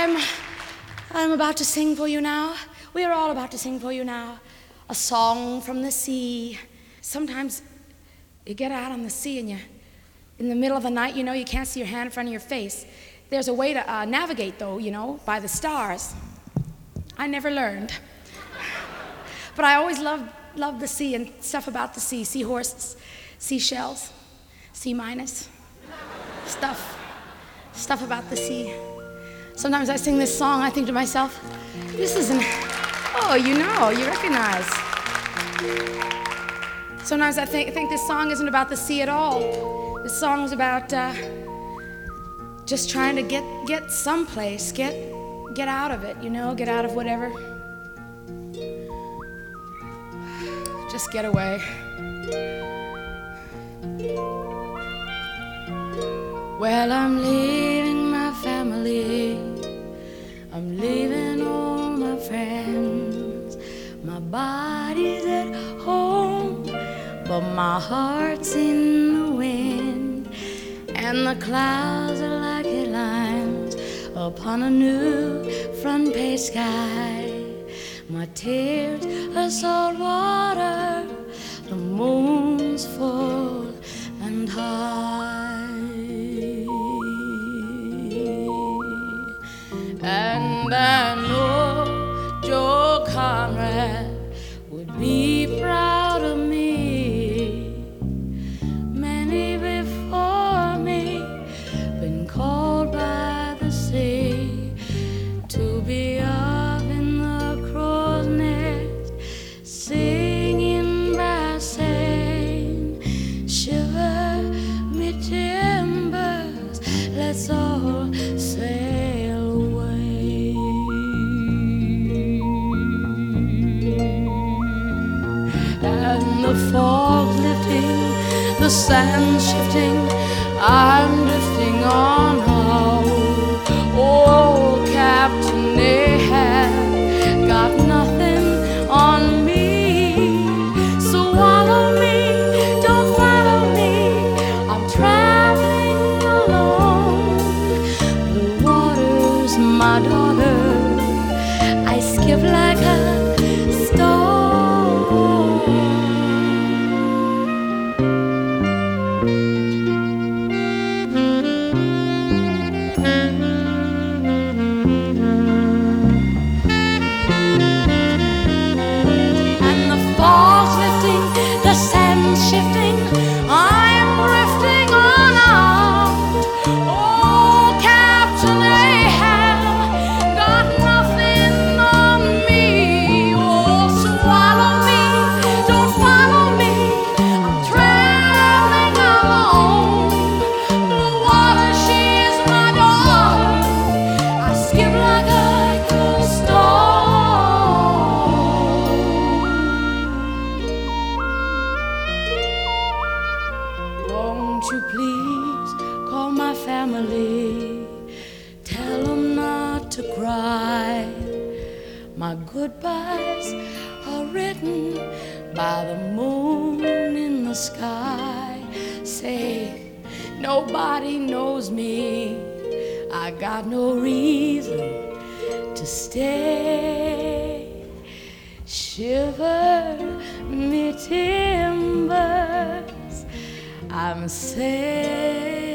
I'm about to sing for you now. We are all about to sing for you now. A song from the sea. Sometimes you get out on the sea and in the middle of the night, you can't see your hand in front of your face. There's a way to navigate, though, by the stars. I never learned. But I always loved the sea and stuff about the sea. Seahorses, seashells, C-, stuff about the sea. Sometimes I sing this song, I think to myself, this isn't, you recognize. Sometimes I think this song isn't about the sea at all. This song is about just trying to get someplace, get out of it, get out of whatever. Just get away. Well, I'm leaving my family. I'm leaving all my friends. My body's at home, but my heart's in the wind. And the clouds are like headlines upon a new front page sky. My tears are salt water, the moon's full and high. And I know Joe Conrad would be proud of me. Many before me been called by the sea to be up in the crow's nest, singing by saying, shiver me timbers, let's all sail away. And the fog's lifting, the sand's shifting, I'm drifting on home. Oh, Captain Ahab got nothing on me. So swallow me, don't follow me, I'm traveling alone. The water's my daughter, I skip like a stone. Won't you please call my family, tell them not to cry. My goodbyes are written by the moon in the sky. Say, nobody knows me, I got no reason to stay. Shiver me timbers, I'm sailing